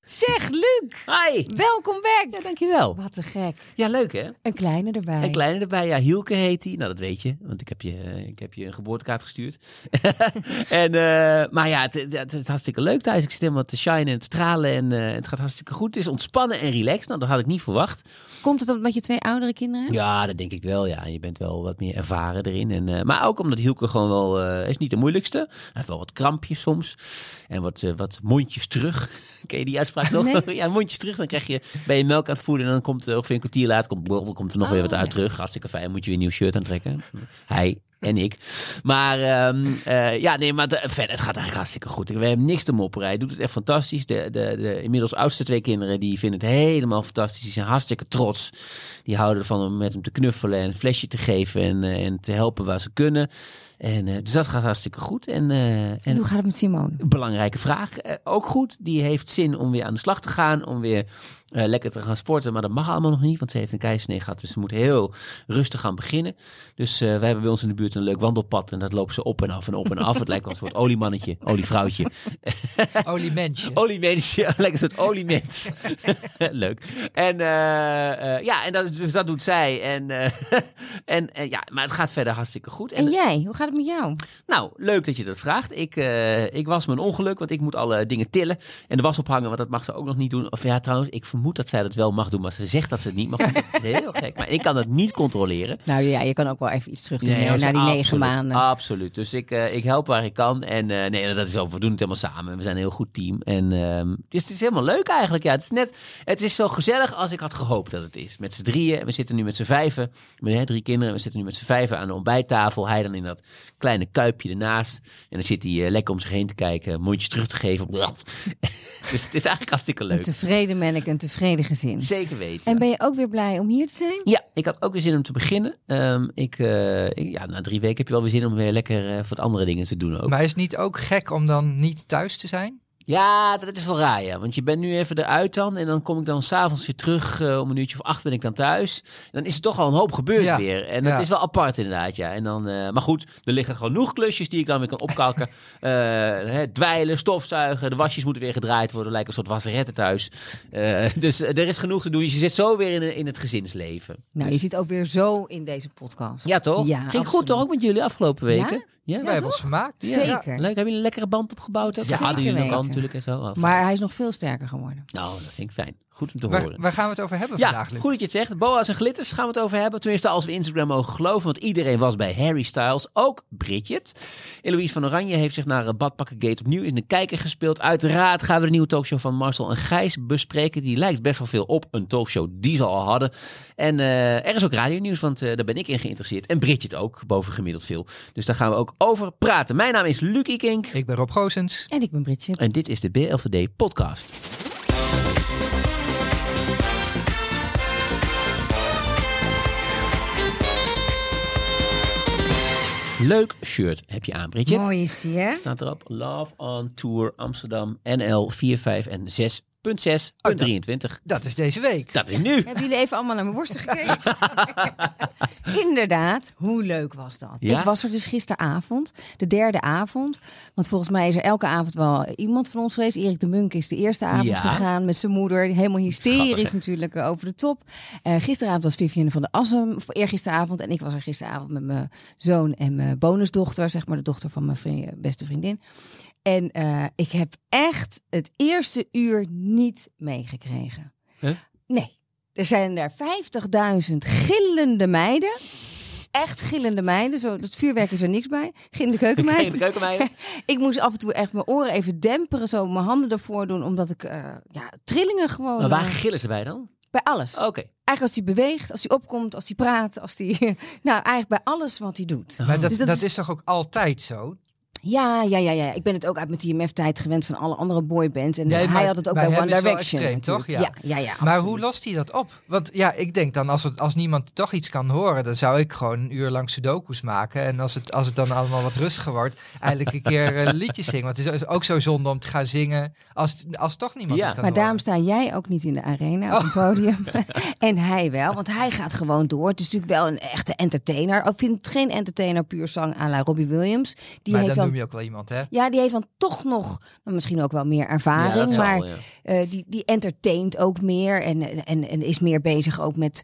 Zeg, Luc! Hi! Welkom back! Ja, dankjewel. Wat te gek. Ja, leuk hè? Een kleine erbij. Een kleine erbij, ja. Hielke heet hij. Nou, dat weet je, want ik heb je een geboortekaart gestuurd. Maar ja, het is hartstikke leuk thuis. Ik zit helemaal te shinen en te stralen en het gaat hartstikke goed. Het is ontspannen en relaxed. Nou, dat had ik niet verwacht. Komt het omdat je 2 oudere kinderen hebt? Ja, dat denk ik wel. Ja, je bent wel wat meer ervaren erin. Maar ook omdat Hielke gewoon wel is niet de moeilijkste. Hij heeft wel wat krampjes soms. En wat mondjes terug. Ken je die uitspraak nog? Nee. Ja, mondjes terug. Dan ben je melk aan het voeden en dan komt ongeveer een kwartier later komt er nog weer wat uit terug. Hartstikke fijn. Moet je weer een nieuw shirt aantrekken. Hij en ik. Maar verder, het gaat eigenlijk hartstikke goed. We hebben niks te mopperen. Hij doet het echt fantastisch. De inmiddels oudste 2 kinderen, die vinden het helemaal fantastisch. Die zijn hartstikke trots. Die houden ervan om met hem te knuffelen en een flesje te geven en te helpen waar ze kunnen. Dus dat gaat hartstikke goed. En hoe gaat het met Simone? Belangrijke vraag. Ook goed. Die heeft zin om weer aan de slag te gaan. Om weer lekker te gaan sporten. Maar dat mag allemaal nog niet. Want ze heeft een keisnee gehad. Dus ze moet heel rustig gaan beginnen. Dus wij hebben bij ons in de buurt een leuk wandelpad. En dat lopen ze op en af en op en af. Het lijkt wel een soort oliemannetje. Olievrouwtje. Oliemensje. Oliemensje. Lekker een soort oliemens. Leuk. Dus dat doet zij. Maar het gaat verder hartstikke goed. En jij? Hoe gaat het met jou? Nou, leuk dat je dat vraagt. Ik was mijn ongeluk, want ik moet alle dingen tillen. En de was ophangen, want dat mag ze ook nog niet doen. Of ja, trouwens, ik vermoed dat zij dat wel mag doen. Maar ze zegt dat ze het niet mag doen. Dat is heel gek. Maar ik kan dat niet controleren. Nou ja, je kan ook wel even iets terug doen Nee, naar die 9 maanden. Absoluut. Dus ik help waar ik kan. En dat is ook, we doen het helemaal samen. We zijn een heel goed team. Dus het is helemaal leuk eigenlijk. Ja, het is zo gezellig als ik had gehoopt dat het is. Met z'n drieën. We zitten nu met z'n 5. Met 3 kinderen. We zitten nu met z'n 5 aan de ontbijttafel. Hij dan in dat kleine kuipje ernaast. En dan zit hij lekker om zich heen te kijken. Mondjes terug te geven. Dus het is eigenlijk hartstikke leuk. Een tevreden manneke, een tevreden gezin. Zeker weten. En ben je ook weer blij om hier te zijn? Ja, ik had ook weer zin om te beginnen. Na 3 weken heb je wel weer zin om weer lekker wat andere dingen te doen ook. Maar is het niet ook gek om dan niet thuis te zijn? Ja, dat is wel raar, ja. Want je bent nu even eruit dan. En dan kom ik dan s'avonds weer terug. Om een uurtje of 8 ben ik dan thuis. En dan is er toch al een hoop gebeurd weer. En dat is wel apart inderdaad, ja. En dan, maar goed, er liggen genoeg klusjes die ik dan weer kan opkalken. Dweilen, stofzuigen. De wasjes moeten weer gedraaid worden. Lijkt een soort wasseretten thuis. Dus er is genoeg te doen. Dus je zit zo weer in het gezinsleven. Nou, je zit ook weer zo in deze podcast. Ja, toch? Ja, Ging absoluut. goed toch ook met jullie afgelopen weken? Ja? Wij hebben ons vermaakt. Zeker. Leuk. Hebben jullie een lekkere band opgebouwd? Ook? Zeker hadden jullie nog al weten. natuurlijk en zo. Maar hij is nog veel sterker geworden. Nou, dat vind ik fijn. Goed om te horen. Waar gaan we het over hebben Ja, vandaag, Luc? goed dat je het zegt. Boa's en glitters gaan we het over hebben. Tenminste, als we Instagram mogen geloven. Want iedereen was bij Harry Styles. Ook Bridget. Eloïse van Oranje heeft zich naar Badpakkengate opnieuw in de kijker gespeeld. Uiteraard gaan we de nieuwe talkshow van Marcel en Gijs bespreken. Die lijkt best wel veel op een talkshow die ze al hadden. En er is ook radionieuws, want daar ben ik in geïnteresseerd. En Bridget ook, bovengemiddeld veel. Dus daar gaan we ook over praten. Mijn naam is Luc Ikink. Ik ben Rob Goossens. En ik ben Bridget. En dit is de BLVD podcast. Leuk shirt heb je aan, Bridget. Mooi is die, hè? Staat erop Love on Tour Amsterdam NL 45 en 6.6.23. Dat is deze week. Dat is nu. Hebben jullie even allemaal naar mijn borsten gekeken? Inderdaad, hoe leuk was dat? Ja? Ik was er dus gisteravond, de 3e avond. Want volgens mij is er elke avond wel iemand van ons geweest. Erik de Munk is de eerste avond gegaan met zijn moeder. Helemaal hysterisch Grappig, natuurlijk over de top. Gisteravond was Vivienne van der Assen, eergisteravond. En ik was er gisteravond met mijn zoon en mijn bonusdochter. Zeg maar de dochter van mijn beste vriendin. En ik heb echt het eerste uur niet meegekregen. Huh? Nee. Er zijn er 50.000 gillende meiden. Echt gillende meiden. Zo, dat vuurwerk is er niks bij. Gillende keukenmeid. Ik moest af en toe echt mijn oren even demperen. Zo mijn handen ervoor doen. Omdat ik trillingen gewoon... Maar waar gillen ze bij dan? Bij alles. Oké. Eigenlijk als hij beweegt, als hij opkomt, als hij praat. Als hij... Nou, eigenlijk bij alles wat hij doet. Maar Dus dat is toch ook altijd zo? Ja. Ik ben het ook uit mijn TMF-tijd gewend van alle andere boybands. En Nee, hij had het ook bij hem One is wel Direction. extreem, toch? Ja. Ja, Maar absoluut. hoe lost hij dat op? Want ja, ik denk dan als niemand toch iets kan horen, dan zou ik gewoon een uur lang sudoku's maken. En als het dan allemaal wat rustiger wordt, eigenlijk een keer liedjes zingen. Want het is ook zo zonde om te gaan zingen als toch niemand het kan Maar daarom horen. sta jij ook niet in de arena op een podium. En hij wel, want hij gaat gewoon door. Het is natuurlijk wel een echte entertainer. Ik vind het geen entertainer puur zang à la Robbie Williams. Die Maar heeft dan dan je ook wel iemand, hè? Ja, die heeft dan toch nog misschien ook wel meer ervaring. dat maar zal, ja. Die entertaint ook meer. En is meer bezig ook met...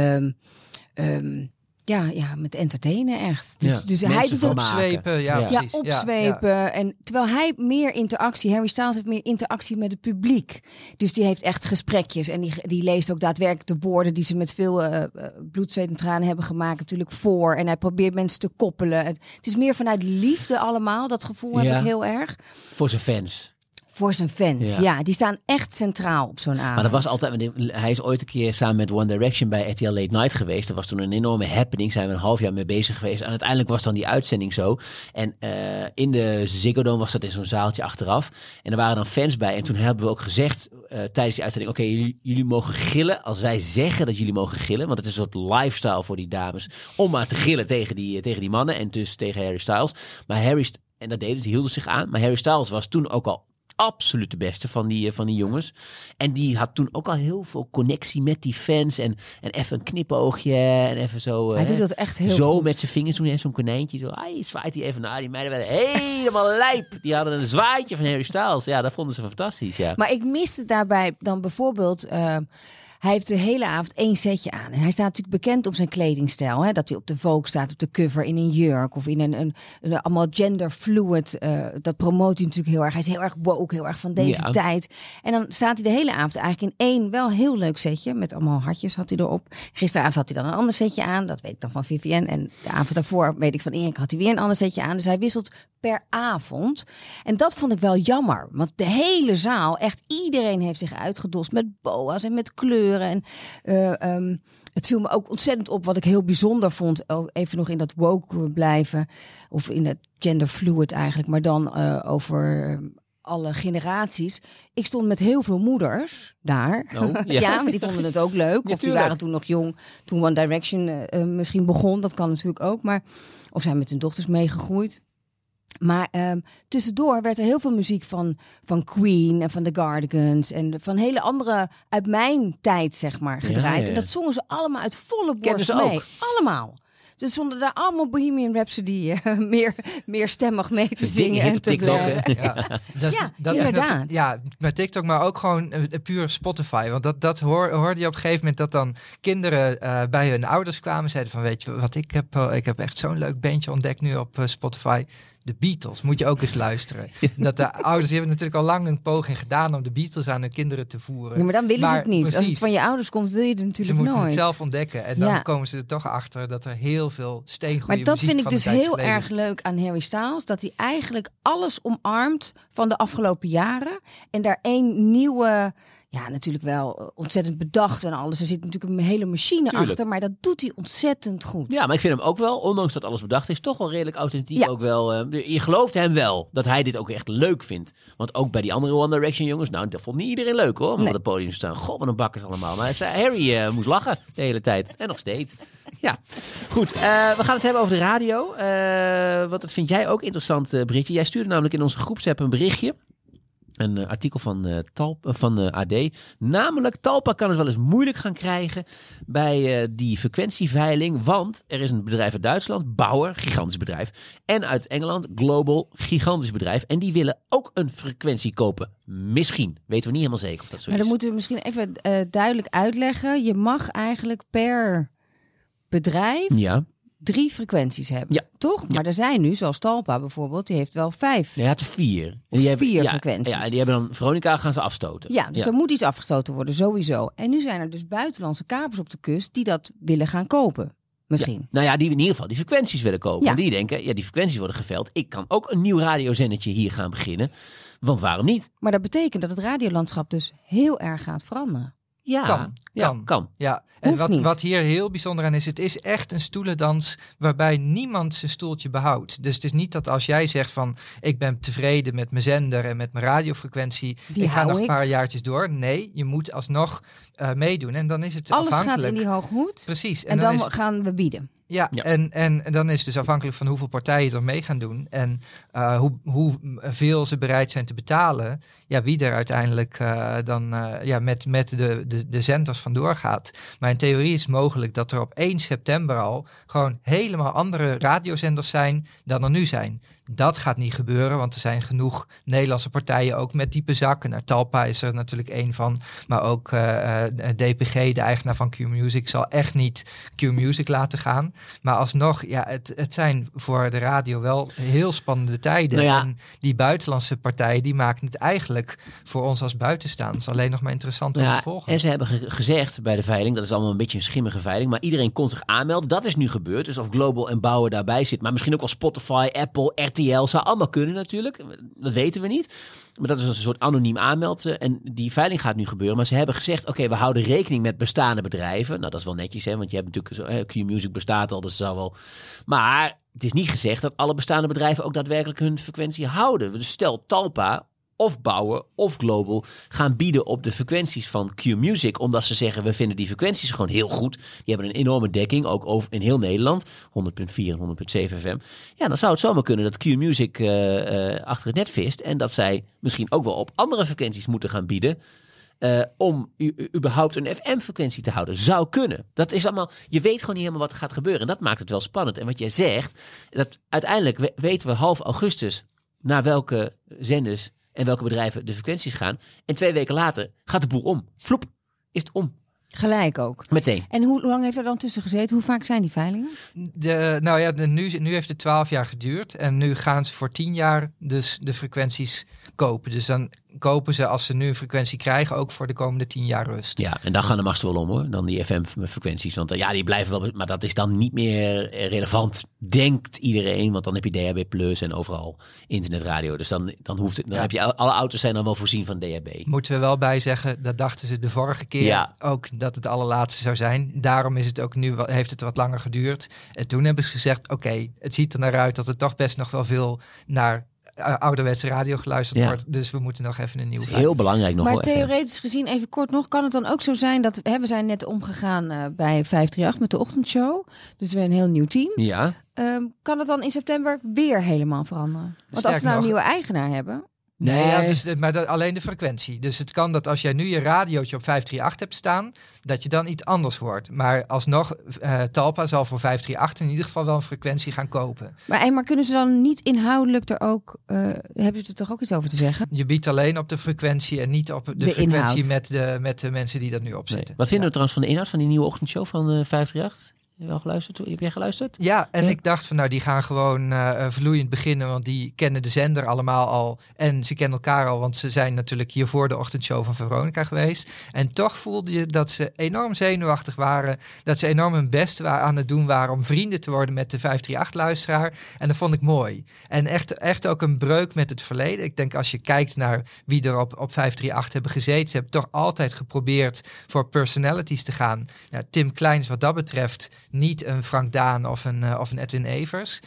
met entertainen echt. Dus hij doet het opzwepen. Ja, precies. Opzwepen. Ja. En terwijl hij meer interactie... Harry Styles heeft meer interactie met het publiek. Dus die heeft echt gesprekjes. En die leest ook daadwerkelijk de woorden... die ze met veel bloed, zweet en tranen hebben gemaakt... natuurlijk voor. En hij probeert mensen te koppelen. Het is meer vanuit liefde allemaal. Dat gevoel heb ik heel erg. Voor zijn fans. Voor zijn fans, ja. Die staan echt centraal op zo'n avond. Maar dat was altijd... Hij is ooit een keer samen met One Direction bij RTL Late Night geweest. Dat was toen een enorme happening. Zijn we een half jaar mee bezig geweest. En uiteindelijk was dan die uitzending zo. En in de Ziggo Dome was dat in zo'n zaaltje achteraf. En er waren dan fans bij. En toen hebben we ook gezegd tijdens die uitzending... Oké, jullie mogen gillen als wij zeggen dat jullie mogen gillen. Want het is een soort lifestyle voor die dames. Om maar te gillen tegen die mannen. En dus tegen Harry Styles. Maar en dat deden ze, hielden zich aan. Maar Harry Styles was toen ook al absoluut de beste van die jongens. En die had toen ook al heel veel connectie met die fans. En even een knipoogje. En even zo... Hij doet dat echt heel zo goed. Met zijn vingers toen, zo'n konijntje. Zo, zwaait hij even naar. Die meiden werden helemaal lijp. Die hadden een zwaaitje van Harry Styles. Ja, dat vonden ze fantastisch, ja. Maar ik miste daarbij dan bijvoorbeeld... Hij heeft de hele avond 1 setje aan. En hij staat natuurlijk bekend op zijn kledingstijl. Hè? Dat hij op de Vogue staat, op de cover in een jurk. Of in een allemaal genderfluid. Dat promoot hij natuurlijk heel erg. Hij is heel erg woke, heel erg van deze tijd. En dan staat hij de hele avond eigenlijk in 1 wel heel leuk setje. Met allemaal hartjes had hij erop. Gisteravond had hij dan een ander setje aan. Dat weet ik dan van Vivienne. En de avond daarvoor weet ik van Erik had hij weer een ander setje aan. Dus hij wisselt per avond. En dat vond ik wel jammer. Want de hele zaal, echt iedereen heeft zich uitgedost met boa's en met kleuren. En het viel me ook ontzettend op wat ik heel bijzonder vond. Even nog in dat woke blijven. Of in het genderfluid eigenlijk. Maar dan over alle generaties. Ik stond met heel veel moeders daar. Ja, want die vonden het ook leuk. Of die waren toen nog jong. Toen One Direction misschien begon. Dat kan natuurlijk ook. Maar of zijn met hun dochters meegegroeid. Maar tussendoor werd er heel veel muziek van Queen en van The Cardigans en van hele andere uit mijn tijd zeg maar gedraaid. Ja. En dat zongen ze allemaal uit volle borst mee. Ook. Allemaal. Dus stonden daar allemaal Bohemian Rhapsody meer stemmig mee te zingen en te blaren. Dat inderdaad. Met TikTok, maar ook gewoon puur Spotify. Want dat hoorde je op een gegeven moment dat dan kinderen bij hun ouders kwamen. Zeiden van, weet je wat, ik heb echt zo'n leuk bandje ontdekt nu op Spotify. De Beatles, moet je ook eens luisteren. Dat de ouders, die hebben natuurlijk al lang een poging gedaan om de Beatles aan hun kinderen te voeren. Ja, maar dan willen ze het niet. Precies. Als het van je ouders komt, wil je het natuurlijk nooit. Ze moeten het zelf ontdekken. En dan komen ze er toch achter dat er heel veel steengoede muziek van de tijd Maar dat vind ik dus heel erg leuk aan Harry Styles. Dat hij eigenlijk alles omarmt van de afgelopen jaren. En daar 1 nieuwe... Ja, natuurlijk wel ontzettend bedacht en alles. Er zit natuurlijk een hele machine achter, maar dat doet hij ontzettend goed. Ja, maar ik vind hem ook wel, ondanks dat alles bedacht is, toch wel redelijk authentiek. Ja. Ook wel, je gelooft hem wel dat hij dit ook echt leuk vindt. Want ook bij die andere One Direction jongens, nou, dat vond niet iedereen leuk hoor, om op het podium te staan. God, wat een bakkers allemaal. Maar Harry moest lachen de hele tijd. En nog steeds. Ja, goed. We gaan het hebben over de radio. Want dat vind jij ook interessant, Britje. Jij stuurde namelijk in onze groepsapp een berichtje. Een artikel van AD. Namelijk, Talpa kan het wel eens moeilijk gaan krijgen bij die frequentieveiling. Want er is een bedrijf uit Duitsland, Bauer, gigantisch bedrijf. En uit Engeland, Global, gigantisch bedrijf. En die willen ook een frequentie kopen. Misschien. Weten we niet helemaal zeker of dat zo is. Maar dan moeten we misschien even duidelijk uitleggen. Je mag eigenlijk per bedrijf... 3 frequenties hebben, toch? Maar er zijn nu, zoals Talpa bijvoorbeeld, die heeft wel 5. Ja, het 4. 4 frequenties. Ja, die hebben dan Veronica gaan ze afstoten. Ja, dus er moet iets afgestoten worden, sowieso. En nu zijn er dus buitenlandse kapers op de kust die dat willen gaan kopen. Misschien. Ja. Nou ja, die in ieder geval die frequenties willen kopen. Ja. En die denken, die frequenties worden geveld. Ik kan ook een nieuw radiozendertje hier gaan beginnen. Want waarom niet? Maar dat betekent dat het radiolandschap dus heel erg gaat veranderen. Kan. Ja. En wat hier heel bijzonder aan is, het is echt een stoelendans waarbij niemand zijn stoeltje behoudt. Dus het is niet dat als jij zegt van, ik ben tevreden met mijn zender en met mijn radiofrequentie, ik ga nog een paar jaartjes door. Nee, je moet alsnog meedoen. En dan is het alles afhankelijk. Alles gaat in die hooghoed. Precies. En dan gaan we bieden. Ja. En dan is het dus afhankelijk van hoeveel partijen er mee gaan doen. En hoeveel ze bereid zijn te betalen. Ja, wie er uiteindelijk met de zenders vandoor gaat. Maar in theorie is het mogelijk dat er op 1 september al gewoon helemaal andere radiozenders zijn dan er nu zijn. Dat gaat niet gebeuren, want er zijn genoeg Nederlandse partijen ook met diepe zakken. Nou, Talpa is er natuurlijk één van, maar ook DPG, de eigenaar van Q-Music, zal echt niet Q-Music laten gaan. Maar alsnog, het zijn voor de radio wel heel spannende tijden. Nou ja. En die buitenlandse partijen, die maken het eigenlijk voor ons als buitenstaanders alleen nog maar interessant om te volgen. En ze hebben gezegd bij de veiling, dat is allemaal een beetje een schimmige veiling, maar iedereen kon zich aanmelden. Dat is nu gebeurd. Dus of Global en Bauer daarbij zit, maar misschien ook wel Spotify, Apple, RTL, zou allemaal kunnen natuurlijk. Dat weten we niet. Maar dat is een soort anoniem aanmelden. En die veiling gaat nu gebeuren. Maar ze hebben gezegd, oké, we houden rekening met bestaande bedrijven. Nou, dat is wel netjes, hè, want je hebt natuurlijk Q-Music bestaat al, dus dat zou wel. Maar het is niet gezegd dat alle bestaande bedrijven ook daadwerkelijk hun frequentie houden. Dus stel Talpa of Bauer of Global gaan bieden op de frequenties van Q-Music, omdat ze zeggen, we vinden die frequenties gewoon heel goed. Die hebben een enorme dekking, ook in heel Nederland. 100.4 en 100.7 FM. Ja, dan zou het zomaar kunnen dat Q-Music achter het net vist en dat zij misschien ook wel op andere frequenties moeten gaan bieden om überhaupt een FM-frequentie te houden. Zou kunnen. Dat is allemaal, je weet gewoon niet helemaal wat er gaat gebeuren. En dat maakt het wel spannend. En wat jij zegt, dat uiteindelijk weten we half augustus naar welke zenders en welke bedrijven de frequenties gaan. En 2 weken later gaat de boel om. Vloep, is het om. Gelijk ook. Meteen. En hoe lang heeft er dan tussen gezeten? Hoe vaak zijn die veilingen? Nu heeft het 12 jaar geduurd. En nu gaan ze voor 10 jaar dus de frequenties kopen. Dus dan kopen ze, als ze nu een frequentie krijgen, ook voor de komende 10 jaar rust. Ja, en dan gaan de masten wel om hoor. Dan die FM-frequenties. Want die blijven wel, maar dat is dan niet meer relevant, denkt iedereen. Want dan heb je DHB Plus en overal internetradio. Dus dan hoeft het, heb je, alle auto's zijn dan wel voorzien van DHB. Moeten we wel bij zeggen, dat dachten ze de vorige keer ook dat het allerlaatste zou zijn. Daarom is het ook nu, heeft het wat langer geduurd. En toen hebben ze gezegd, oké, het ziet er naar uit dat er toch best nog wel veel naar ouderwetse radio geluisterd wordt. Dus we moeten nog even een nieuw. Het is heel belangrijk nog. Maar theoretisch gezien, even kort nog, kan het dan ook zo zijn dat we zijn net omgegaan bij 538 met de ochtendshow. Dus we een heel nieuw team. Ja. Kan het dan in september weer helemaal veranderen? Want als we nou een nieuwe eigenaar hebben. Nee, maar alleen de frequentie. Dus het kan dat als jij nu je radiootje op 538 hebt staan, dat je dan iets anders hoort. Maar alsnog, Talpa zal voor 538 in ieder geval wel een frequentie gaan kopen. Maar kunnen ze dan niet inhoudelijk er ook, hebben ze er toch ook iets over te zeggen? Je biedt alleen op de frequentie en niet op de frequentie met de mensen die dat nu opzetten. Nee. Wat vinden we trouwens van de inhoud van die nieuwe ochtendshow van 538? Heb jij geluisterd? Ja, en ik dacht van die gaan gewoon vloeiend beginnen, want die kennen de zender allemaal al en ze kennen elkaar al, want ze zijn natuurlijk hiervoor de ochtendshow van Veronica geweest. En toch voelde je dat ze enorm zenuwachtig waren, dat ze enorm hun best aan het doen waren om vrienden te worden met de 538-luisteraar. En dat vond ik mooi. En echt ook een breuk met het verleden. Ik denk als je kijkt naar wie er op 538 hebben gezeten, ze hebben toch altijd geprobeerd voor personalities te gaan. Nou, Tim Klein is wat dat betreft niet een Frank Daan of een Edwin Evers.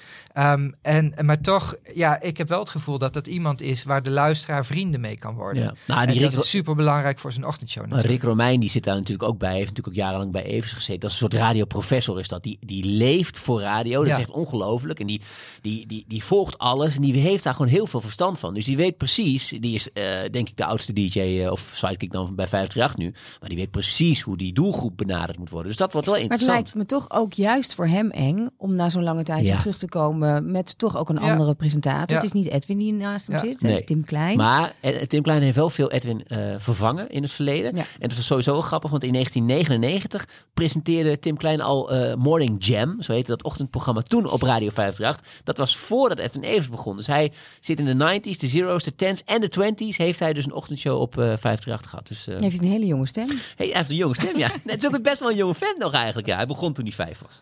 Maar toch, ik heb wel het gevoel dat dat iemand is waar de luisteraar vrienden mee kan worden. Ja. Nou, dat is super belangrijk voor zijn ochtendshow. Maar Rick Romeijn, die zit daar natuurlijk ook bij. Heeft natuurlijk ook jarenlang bij Evers gezeten. Dat is een soort radioprofessor is dat. Die leeft voor radio. Dat is echt ongelooflijk. En die volgt alles. En die heeft daar gewoon heel veel verstand van. Dus die weet precies. Die is denk ik de oudste DJ of sidekick dan bij 538 nu. Maar die weet precies hoe die doelgroep benaderd moet worden. Dus dat wordt wel interessant. Maar het lijkt me toch ook juist voor hem eng om na zo'n lange tijd weer terug te komen met toch ook een andere presentator. Ja. Het is niet Edwin die naast hem zit, het is Tim Klein. Maar Tim Klein heeft wel veel Edwin vervangen in het verleden. Ja. En dat is sowieso wel grappig, want in 1999 presenteerde Tim Klein al Morning Jam, zo heette dat ochtendprogramma toen op Radio 538. Dat was voordat Edwin Evers begon. Dus hij zit in de 90s, de zeros, de 10s en de 20s heeft hij dus een ochtendshow op 538 gehad. Dus, heeft een hele jonge stem. Hij heeft een jonge stem, ja. Het is ook best wel een jonge fan nog eigenlijk. Ja, hij begon toen hij 5 was.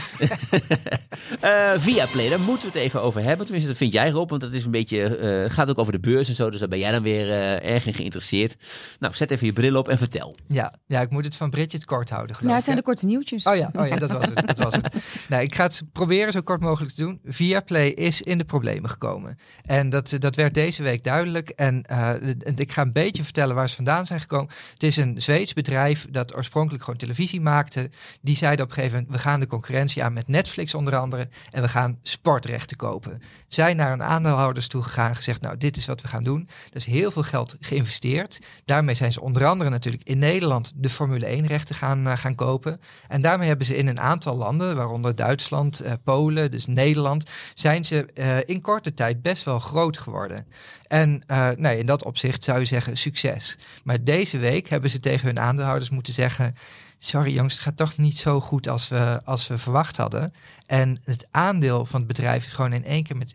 Viaplay, daar moeten we het even over hebben. Tenminste, dat vind jij, Rob, want dat is een beetje, gaat ook over de beurs en zo, dus daar ben jij dan weer erg in geïnteresseerd. Nou, zet even je bril op en vertel. Ja, ik moet het van Bridget kort houden, geloof ik. Ja, het zijn de korte nieuwtjes. Oh ja, dat was het. Nou, ik ga het proberen zo kort mogelijk te doen. Viaplay is in de problemen gekomen. En dat werd deze week duidelijk. En ik ga een beetje vertellen waar ze vandaan zijn gekomen. Het is een Zweeds bedrijf dat oorspronkelijk gewoon televisie maakte. Die zeiden op een gegeven moment, we gaan de concurrentie aan met Netflix onder andere en we gaan sportrechten kopen. Zijn naar een aandeelhouders toe gegaan, gezegd, nou, dit is wat we gaan doen. Er is heel veel geld geïnvesteerd. Daarmee zijn ze onder andere natuurlijk in Nederland de Formule 1 rechten gaan kopen. En daarmee hebben ze in een aantal landen, waaronder Duitsland, Polen, dus Nederland, zijn ze in korte tijd best wel groot geworden. En in dat opzicht zou je zeggen succes. Maar deze week hebben ze tegen hun aandeelhouders moeten zeggen, sorry jongens, het gaat toch niet zo goed als we verwacht hadden. En het aandeel van het bedrijf is gewoon in één keer met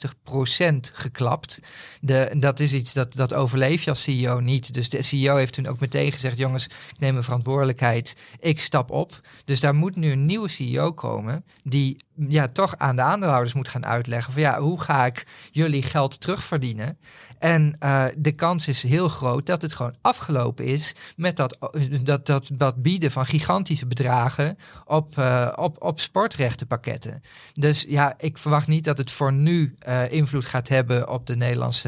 60% geklapt. Dat is iets dat overleef je als CEO niet. Dus de CEO heeft toen ook meteen gezegd, jongens, ik neem mijn verantwoordelijkheid, ik stap op. Dus daar moet nu een nieuwe CEO komen die toch aan de aandeelhouders moet gaan uitleggen van hoe ga ik jullie geld terugverdienen? En de kans is heel groot dat het gewoon afgelopen is met dat bieden van gigantische bedragen op sportrechtenpakketten. Dus ik verwacht niet dat het voor nu invloed gaat hebben op de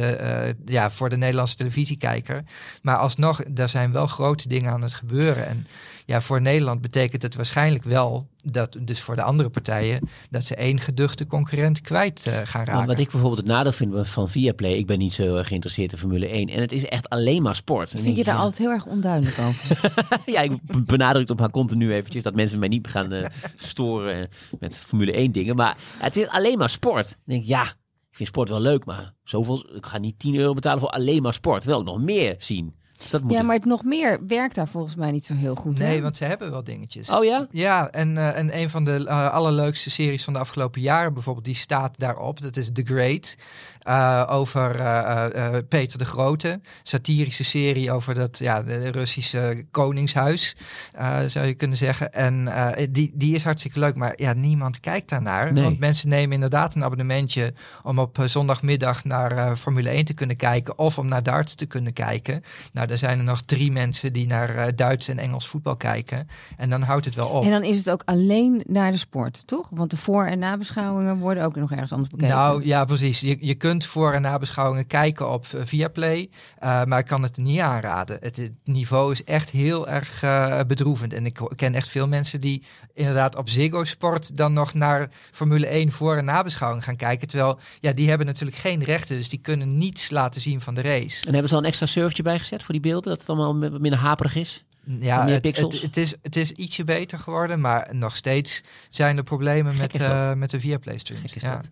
voor de Nederlandse televisiekijker. Maar alsnog, daar zijn wel grote dingen aan het gebeuren. En voor Nederland betekent het waarschijnlijk wel dat, dus voor de andere partijen, dat ze één geduchte concurrent kwijt gaan raken. Wat ik bijvoorbeeld het nadeel vind van Viaplay, ik ben niet zo geïnteresseerd in Formule 1 en het is echt alleen maar sport. Vind je daar altijd heel erg onduidelijk over? Ja, ik benadruk op haar continu eventjes dat mensen mij niet gaan storen met Formule 1 dingen, maar het is alleen maar sport. Dan denk ik, ik vind sport wel leuk, maar ik ga niet €10 betalen voor alleen maar sport. Wil ik nog meer zien. Dus dat moet maar het nog meer werkt daar volgens mij niet zo heel goed. Nee, hè? want ze hebben wel dingetjes. Oh ja? Ja, en een van de allerleukste series van de afgelopen jaren bijvoorbeeld, die staat daarop. Dat is The Great. Over Peter de Grote. Satirische serie over de Russische koningshuis, zou je kunnen zeggen. En die is hartstikke leuk, maar niemand kijkt daarnaar. Nee. Want mensen nemen inderdaad een abonnementje om op zondagmiddag naar Formule 1 te kunnen kijken of om naar darts te kunnen kijken. Nou, er zijn er nog 3 mensen die naar Duits en Engels voetbal kijken. En dan houdt het wel op. En dan is het ook alleen naar de sport, toch? Want de voor- en nabeschouwingen worden ook nog ergens anders bekeken. Nou, ja, precies. Je kunt voor- en nabeschouwingen kijken op Viaplay, maar ik kan het niet aanraden. Het niveau is echt heel erg bedroevend. En ik ken echt veel mensen die inderdaad op Ziggo Sport dan nog naar Formule 1 voor- en nabeschouwing gaan kijken. Terwijl, die hebben natuurlijk geen rechten, dus die kunnen niets laten zien van de race. En hebben ze al een extra surfje bijgezet voor die beelden, dat het allemaal wat minder haperig is? Ja, meer pixels? Het is ietsje beter geworden, maar nog steeds zijn er problemen met de Viaplay streams.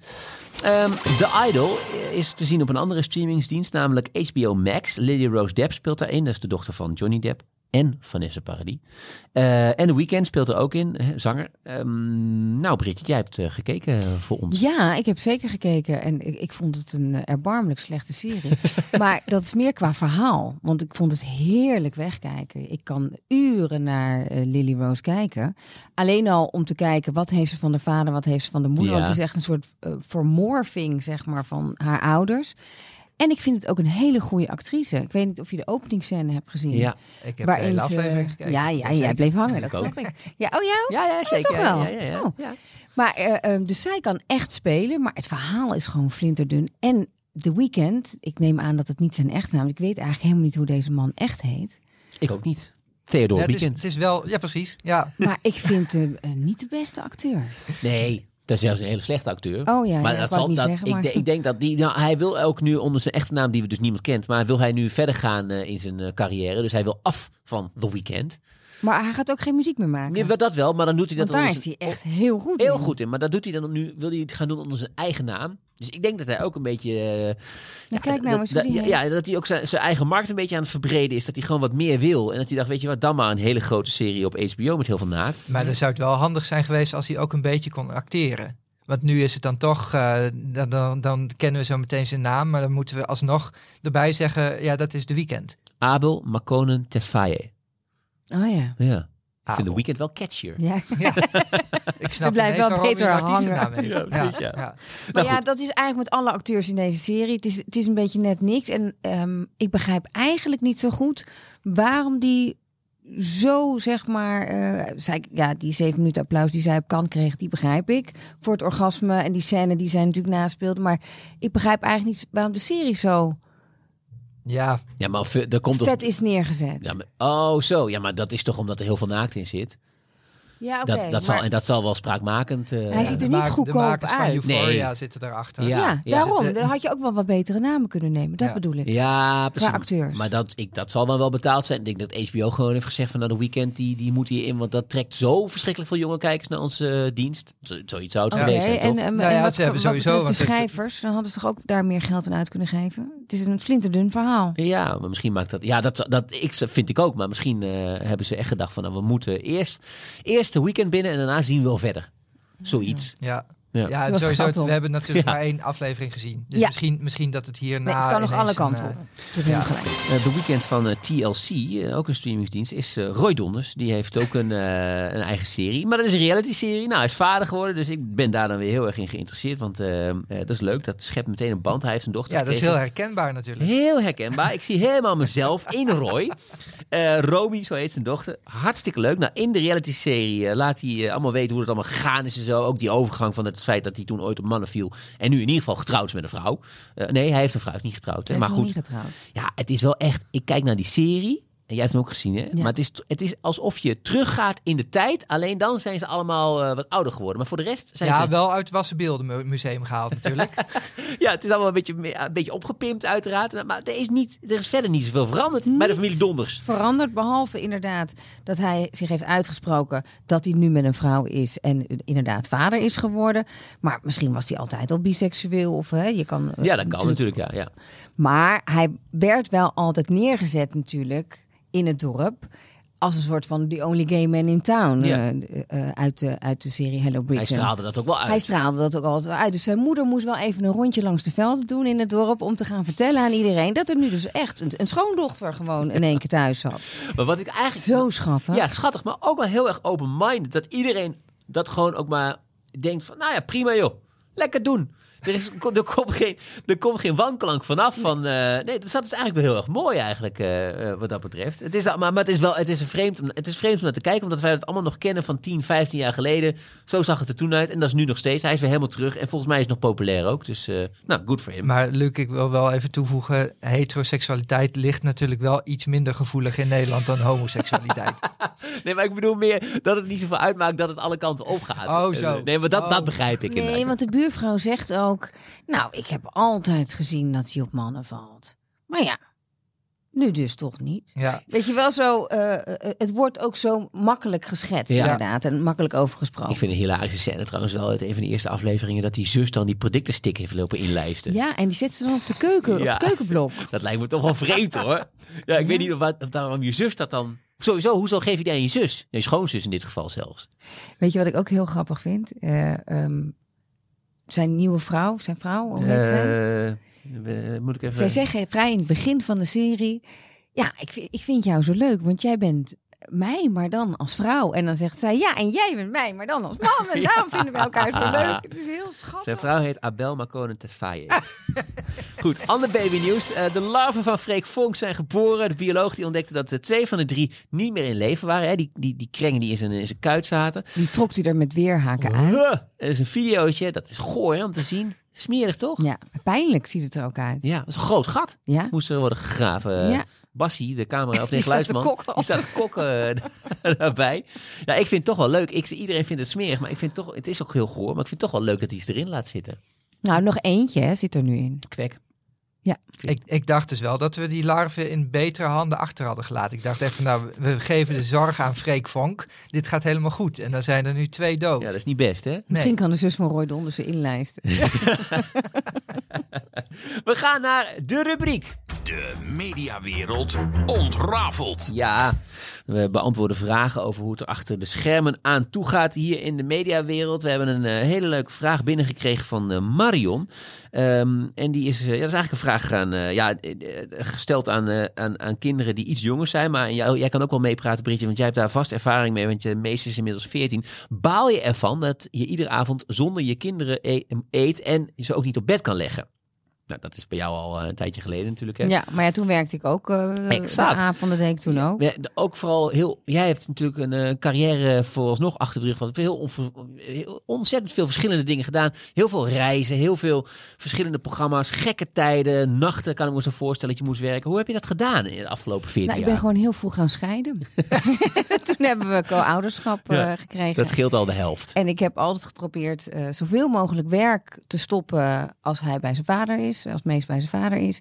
The Idol is te zien op een andere streamingsdienst, namelijk HBO Max. Lily Rose Depp speelt daarin, dat is de dochter van Johnny Depp en Vanessa Paradis. En The Weeknd speelt er ook in, zanger. Brigitte, jij hebt gekeken voor ons. Ja, ik heb zeker gekeken en ik vond het een erbarmelijk slechte serie. Maar dat is meer qua verhaal, want ik vond het heerlijk wegkijken. Ik kan uren naar Lily Rose kijken. Alleen al om te kijken, wat heeft ze van de vader, wat heeft ze van de moeder. Ja. Want het is echt een soort vermorphing, zeg maar, van haar ouders. En ik vind het ook een hele goede actrice. Ik weet niet of je de openingsscène hebt gezien. Ja, ik heb de hele aflevering gekeken. Ja, jij bleef hangen, dat snap ik. Ja, oh ja? ja zeker. toch wel? Ja. Oh. Maar dus zij kan echt spelen, maar het verhaal is gewoon flinterdun. En The Weeknd, ik neem aan dat het niet zijn echtnaam. Ik weet eigenlijk helemaal niet hoe deze man echt heet. Ik ook niet. Theodore Weeknd. Het is wel, ja precies. Ja. Maar ik vind hem niet de beste acteur. Nee, dat is zelfs een hele slechte acteur. Oh ja, maar dat dat zal niet dat. zeggen. Maar... Ik denk dat hij wil ook nu onder zijn echte naam, die we dus niemand kent, maar wil hij nu verder gaan in zijn carrière. Dus hij wil af van The Weeknd. Maar hij gaat ook geen muziek meer maken. Nee, dat wel, maar dan doet hij dat. Want daar is hij echt heel goed heel in. goed in. Maar dat doet hij dan nu. Wil hij het gaan doen onder zijn eigen naam. Dus ik denk dat hij ook een beetje. Kijk nou eens hoe die heet. dat hij ook zijn eigen markt een beetje aan het verbreden is. Dat hij gewoon wat meer wil. En dat hij dacht, weet je wat, dan maar een hele grote serie op HBO met heel veel naakt. Maar dan zou het wel handig zijn geweest als hij ook een beetje kon acteren. Want nu is het dan toch, dan kennen we zo meteen zijn naam, maar dan moeten we alsnog erbij zeggen, ja, dat is The Weeknd. Abel Makonnen Tesfaye. Oh ja. Ja. Ik vind The Weeknd wel catchier. Ja. Ja. Ik snap blijft ineens wel waarom beter hij een artiestennaam hangen. heeft. Ja, precies, ja. Ja. Maar Nou, ja, dat is eigenlijk met alle acteurs in deze serie. Het is een beetje net niks. En ik begrijp eigenlijk niet zo goed waarom die zo, zeg maar... die 7 minuten applaus die zij op Cannes kreeg, die begrijp ik. Voor het orgasme en die scène die zij natuurlijk naspeelde. Maar ik begrijp eigenlijk niet waarom de serie zo Ja, maar er komt vet is neergezet. Ja, maar, oh, zo. Ja, maar dat is toch omdat er heel veel naakt in zit. Ja, oké. Dat zal wel spraakmakend... Hij ziet er niet De goedkoop makers van uit. Euphoria zitten daarachter. Ja. Daarom. Dan had je ook wel wat betere namen kunnen nemen. Dat bedoel ik. Ja, precies. Qua acteurs. Maar dat zal dan wel betaald zijn. Ik denk dat HBO gewoon heeft gezegd van The Weeknd, die moet hierin. Want dat trekt zo verschrikkelijk veel jonge kijkers naar onze dienst. Zoiets zou het geweest zijn, toch? Ze hebben sowieso... de schrijvers, dan hadden ze toch ook daar meer geld aan uit kunnen geven? Het is een flinterdun verhaal. Ja, maar misschien maakt dat... Ja, dat vind ik ook. Maar misschien hebben ze echt gedacht van... we moeten eerst de Weeknd binnen en daarna zien we wel verder. Zoiets. Ja, was sowieso. We hebben natuurlijk maar 1 aflevering gezien. Dus misschien dat het hierna... het kan nog alle kanten op. De Weeknd van TLC, ook een streamingsdienst, is Roy Donders. Die heeft ook een eigen serie. Maar dat is een reality-serie. Nou, hij is vader geworden, dus ik ben daar dan weer heel erg in geïnteresseerd. Want dat is leuk. Dat schept meteen een band. Hij heeft een dochter gekregen. Dat is heel herkenbaar natuurlijk. Heel herkenbaar. Ik zie helemaal mezelf in Roy. Romy, zo heet zijn dochter. Hartstikke leuk. Nou, in de reality-serie laat hij allemaal weten hoe het allemaal gegaan is en zo. Ook die overgang van het feit dat hij toen ooit op mannen viel. En nu in ieder geval getrouwd is met een vrouw. Nee, hij heeft een vrouw, is niet getrouwd. Hij is maar goed. niet getrouwd. Ja, het is wel echt... Ik kijk naar die serie. En jij hebt hem ook gezien, hè? Ja. Maar het is alsof je teruggaat in de tijd. Alleen dan zijn ze allemaal wat ouder geworden. Maar voor de rest zijn ze... wel uit het Wassenbeeldenmuseum gehaald natuurlijk. Ja, het is allemaal een beetje opgepimpt uiteraard. Maar er is verder niet zoveel veranderd bij de familie Donders. Veranderd, behalve inderdaad dat hij zich heeft uitgesproken dat hij nu met een vrouw is en inderdaad vader is geworden. Maar misschien was hij altijd al biseksueel. Of, je kan, ja, dat kan natuurlijk, ja. Maar hij werd wel altijd neergezet natuurlijk in het dorp als een soort van the only gay man in town. Ja. Uit de serie Hello Britain. Hij straalde dat ook wel uit. Hij straalde dat ook altijd wel uit. Dus zijn moeder moest wel even een rondje langs de velden doen in het dorp om te gaan vertellen aan iedereen dat er nu dus echt een schoondochter gewoon in één keer thuis zat. Maar wat ik eigenlijk... Zo schattig. Ja, schattig, maar ook wel heel erg open-minded. Dat iedereen dat gewoon ook maar denkt van, nou ja, prima joh. Lekker doen. Er komt geen wanklank vanaf. Nee, dat is eigenlijk wel heel erg mooi eigenlijk, wat dat betreft. Maar het is vreemd om naar te kijken, omdat wij het allemaal nog kennen van 10, 15 jaar geleden. Zo zag het er toen uit en dat is nu nog steeds. Hij is weer helemaal terug en volgens mij is het nog populair ook. Dus, good voor hem. Maar Luc, ik wil wel even toevoegen, heteroseksualiteit ligt natuurlijk wel iets minder gevoelig in Nederland dan homoseksualiteit. Nee, maar ik bedoel meer dat het niet zoveel uitmaakt dat het alle kanten opgaat. Oh, zo. Nee, maar dat begrijp ik. Nee, want de buurvrouw zegt ook, nou, ik heb altijd gezien dat hij op mannen valt. Maar ja, nu dus toch niet. Ja. Weet je wel zo, het wordt ook zo makkelijk geschetst inderdaad en makkelijk overgesproken. Ik vind een hilarische scène trouwens wel uit een van de eerste afleveringen dat die zus dan die predictorstick heeft lopen inlijsten. Ja, en die zet ze dan op de keuken, op het keukenblok. Dat lijkt me toch wel vreemd hoor. Ja, ik weet niet of daarom je zus dat dan... Sowieso, hoezo geef je die aan je zus? Je schoonzus in dit geval zelfs. Weet je wat ik ook heel grappig vind? Zijn vrouw, hoe heet zij? Moet ik even... Zij zeggen vrij in het begin van de serie, ja, ik vind jou zo leuk, want jij bent mij, maar dan als vrouw. En dan zegt zij, ja, en jij bent mij, maar dan als man. En daarom vinden we elkaar zo leuk. Het is heel schattig. Zijn vrouw heet Abel Makonnen Tesfaye. Goed, ander babynieuws. De larven van Freek Vonk zijn geboren. De bioloog die ontdekte dat 2 van de 3 niet meer in leven waren. Hè? Die krengen die in zijn kuit zaten. Die trok hij er met weerhaken uit. Er is een videootje, dat is goor hè, om te zien. Smerig toch? Ja, pijnlijk ziet het er ook uit. Ja, dat is een groot gat. Ja. Moest er worden gegraven. Ja. Bassie, de camera of de Die geluidsman, die staat te kokken daarbij. Ja, ik vind het toch wel leuk. Iedereen vindt het smerig, maar ik vind toch, het is ook heel goor. Maar ik vind het toch wel leuk dat hij iets erin laat zitten. Nou, nog eentje hè, zit er nu in. Kwek. Ja. Ik dacht dus wel dat we die larven in betere handen achter hadden gelaten. Ik dacht even, nou, we geven de zorg aan Freek Vonk. Dit gaat helemaal goed. En dan zijn er nu 2 dood. Ja, dat is niet best, hè? Misschien kan de zus van Roy Donders ze inlijsten. We gaan naar de rubriek. De mediawereld ontrafeld. Ja, we beantwoorden vragen over hoe het er achter de schermen aan toe gaat hier in de mediawereld. We hebben een hele leuke vraag binnengekregen van Marion. En die is, dat is eigenlijk een vraag gesteld aan kinderen die iets jonger zijn. Maar jij kan ook wel meepraten, Britje, want jij hebt daar vast ervaring mee. Want je meisje is inmiddels 14. Baal je ervan dat je iedere avond zonder je kinderen eet en ze ook niet op bed kan leggen? Nou, dat is bij jou al een tijdje geleden natuurlijk. Hè? Ja, maar toen werkte ik ook. De avonden deed ik toen ook. Ja, ook vooral jij hebt natuurlijk een carrière vooralsnog achter de rug. Wat heel ontzettend veel verschillende dingen gedaan. Heel veel reizen, heel veel verschillende programma's. Gekke tijden, nachten kan ik me zo voorstellen dat je moest werken. Hoe heb je dat gedaan in de afgelopen 14 jaar? Ik ben gewoon heel vroeg gaan scheiden. Toen hebben we co-ouderschap gekregen. Dat scheelt al de helft. En ik heb altijd geprobeerd zoveel mogelijk werk te stoppen als hij bij zijn vader is. Als Mees bij zijn vader is.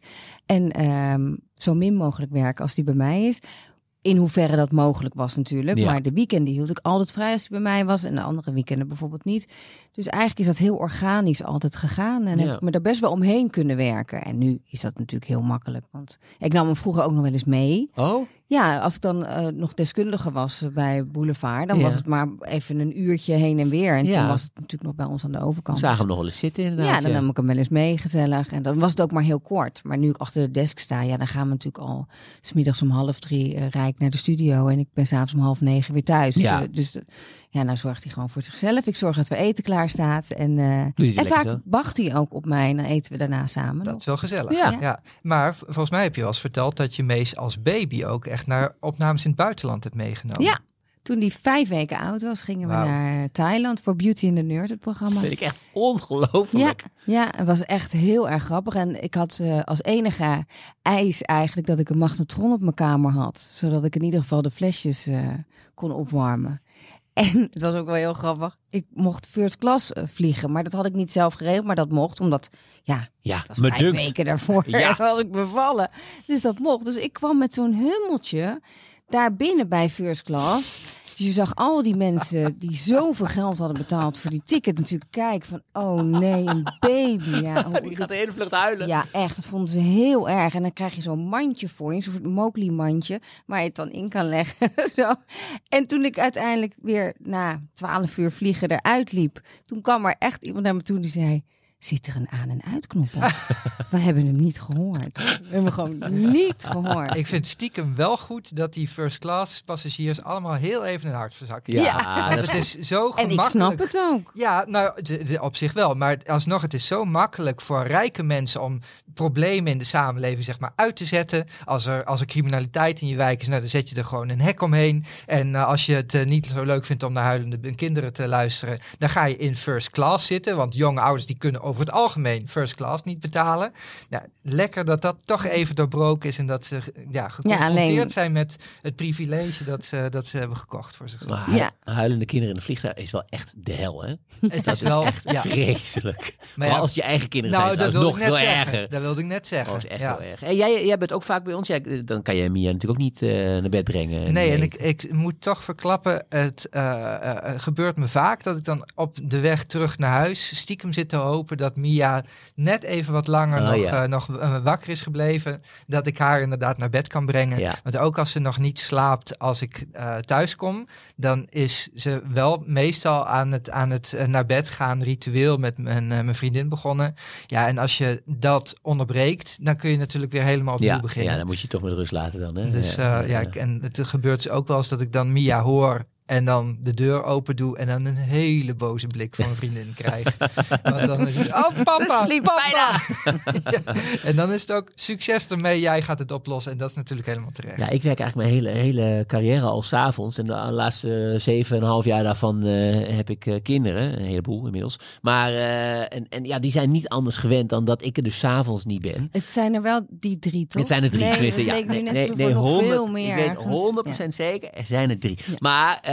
En zo min mogelijk werken als die bij mij is. In hoeverre dat mogelijk was natuurlijk. Ja. Maar de weekenden hield ik altijd vrij als hij bij mij was. En de andere weekenden bijvoorbeeld niet. Dus eigenlijk is dat heel organisch altijd gegaan. En heb ik me daar best wel omheen kunnen werken. En nu is dat natuurlijk heel makkelijk. Want ik nam hem vroeger ook nog wel eens mee. Oh? Ja, als ik dan nog deskundige was bij Boulevard. Dan was het maar even een uurtje heen en weer. En toen was het natuurlijk nog bij ons aan de overkant. We zagen hem nog wel eens zitten inderdaad. Ja, dan nam ik hem wel eens mee, gezellig. En dan was het ook maar heel kort. Maar nu ik achter de desk sta, dan gaan we natuurlijk al 's middags om 2:30 rijd ik naar de studio. En ik ben 's avonds om 8:30 weer thuis. Ja. Dus nou zorgt hij gewoon voor zichzelf. Ik zorg dat we eten klaar staat. En vaak zo? wacht hij ook op mij. En dan eten we daarna samen. Dat is wel gezellig. Ja. Maar volgens mij heb je wel eens verteld dat je Mees als baby ook echt naar opnames in het buitenland hebt meegenomen. Ja. Toen die 5 weken oud was, gingen we naar Thailand voor Beauty and the Nerd, het programma. Dat vind ik echt ongelooflijk. Ja, het was echt heel erg grappig. En ik had als enige eis eigenlijk dat ik een magnetron op mijn kamer had. Zodat ik in ieder geval de flesjes kon opwarmen. En het was ook wel heel grappig. Ik mocht first class vliegen, maar dat had ik niet zelf geregeld. Maar dat mocht, omdat het was 5 weken daarvoor was ik bevallen. Dus dat mocht. Dus ik kwam met zo'n hummeltje daar binnen bij first class. Dus je zag al die mensen die zoveel geld hadden betaald voor die ticket natuurlijk kijken van, oh nee, een baby. Ja, Die gaat de hele vlucht huilen. Ja, echt. Dat vonden ze heel erg. En dan krijg je zo'n mandje voor je, zo'n Mowgli-mandje, waar je het dan in kan leggen. Zo. En toen ik uiteindelijk weer na 12 uur vliegen eruit liep, toen kwam er echt iemand naar me toe die zei, zit er een aan- en uitknop op? We hebben hem niet gehoord. We hebben hem gewoon niet gehoord. Ik vind stiekem wel goed dat die first class passagiers allemaal heel even een hart verzakken. Ja, Want het is zo gemakkelijk. En ik snap het ook. Ja, nou, op zich wel. Maar alsnog, het is zo makkelijk voor rijke mensen om problemen in de samenleving zeg maar uit te zetten. Als er criminaliteit in je wijk is, nou, dan zet je er gewoon een hek omheen. En als je het niet zo leuk vindt om naar huilende kinderen te luisteren, dan ga je in first class zitten. Want jonge ouders die kunnen over het algemeen first class niet betalen. Nou, lekker dat dat toch even doorbroken is en dat ze geconfronteerd zijn met het privilege dat ze hebben gekocht voor zichzelf. Maar huilende kinderen in de vliegtuig is wel echt de hel, hè? Het is wel echt vreselijk. Maar Vooral als je eigen kinderen zijn, dat is nog veel zeggen. erger. Dat wilde ik net zeggen. Dat is echt heel erg. En jij bent ook vaak bij ons. Dan kan je Mia natuurlijk ook niet naar bed brengen. Nee, en ik moet toch verklappen, het gebeurt me vaak dat ik dan op de weg terug naar huis stiekem zit te hopen dat Mia net even wat langer nog wakker is gebleven. Dat ik haar inderdaad naar bed kan brengen. Ja. Want ook als ze nog niet slaapt als ik thuis kom, dan is ze wel meestal aan het naar bed gaan ritueel met mijn vriendin begonnen. Ja, en als je dat onderbreekt, dan kun je natuurlijk weer helemaal opnieuw beginnen. Ja, dan moet je toch met rust laten dan. Hè? Dus en het gebeurt ook wel eens dat ik dan Mia hoor en dan de deur open doe en dan een hele boze blik van mijn vriendin krijg. Want dan is het, oh papa, papa! En dan is het ook, succes ermee, jij gaat het oplossen. En dat is natuurlijk helemaal terecht. Ja, ik werk eigenlijk mijn hele carrière al 's avonds. En de laatste 7,5 jaar daarvan heb ik kinderen. Een heleboel inmiddels. Maar die zijn niet anders gewend dan dat ik er dus 's avonds niet ben. Het zijn er wel die 3, toch? Het zijn er 3. Nee, 100%. Veel meer. Ik weet 100% zeker, er zijn er 3. Ja. Maar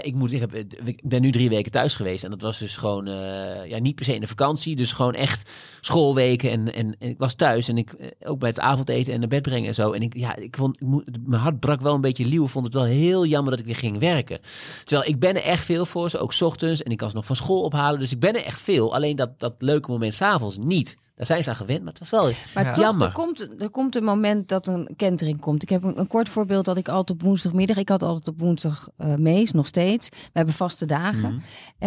ik ben nu 3 weken thuis geweest. En dat was dus gewoon niet per se in de vakantie. Dus gewoon echt schoolweken. En ik was thuis. En ik ook bij het avondeten en naar bed brengen en zo. En mijn hart brak wel een beetje liew. Ik vond het wel heel jammer dat ik weer ging werken. Terwijl ik ben er echt veel voor ze. Ook 's ochtends. En ik kan ze nog van school ophalen. Dus ik ben er echt veel. Alleen dat leuke moment 's avonds niet. Daar zijn ze aan gewend, maar het was wel jammer. Er komt een moment dat een kentering komt. Ik heb een kort voorbeeld dat ik altijd op woensdagmiddag... Ik had altijd op woensdag Mees, nog steeds. We hebben vaste dagen.